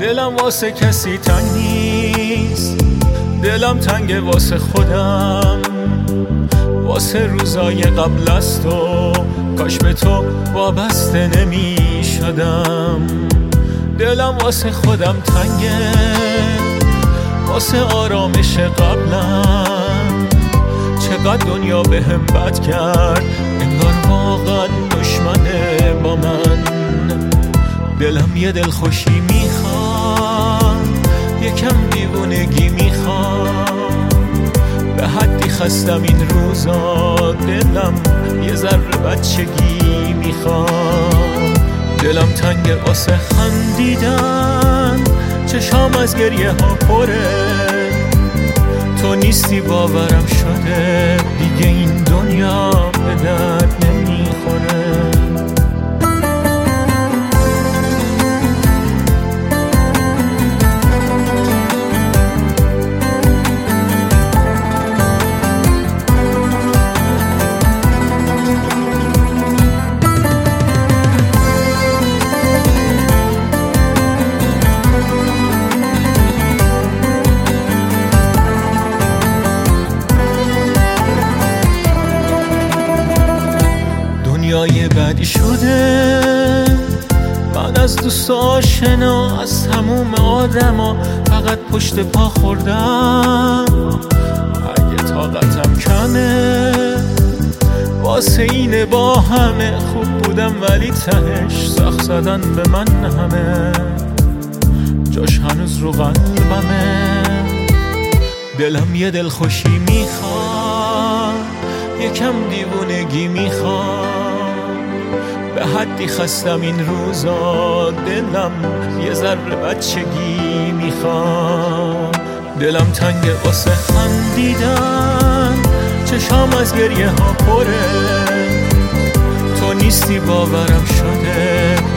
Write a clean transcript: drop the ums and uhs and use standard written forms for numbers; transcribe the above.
دلم واسه کسی تنگ نیست، دلم تنگ واسه خودم، واسه روزای قبل از تو، کاش به تو وابسته نمی شدم. دلم واسه خودم تنگه، واسه آرامش قبلم، چقدر دنیا بهم بد کرد، انگار واقعا دشمنه با من. دلم یه دلخوشی میخواد، یکم دیوونگی میخواد، به حدی خستم این روزا، دلم یه ذره بچگی میخواد. دلم تنگ واسه خندیدن، چشام از گریه ها پره، تو نیستی باورم شده، دیگه این دنیا به درد نمیخوره. دنیای بعدی شده، من از دوست و آشنا، از تموم آدما فقط پشت پا خوردم. اگه طاقتم کمه واسه اینه با همه، خوب بودم ولی تهش سخت زدن به من همه، جاش هنوز رو قلبمه. دلم یه دلخوشی میخواد، یکم دیوونگی میخواد، به حدی خستم این روزا، دلم یه ذره بچگی میخواد. دلم تنگ واسه خندیدن، چشام از گریه ها پره، تو نیستی باورم شده،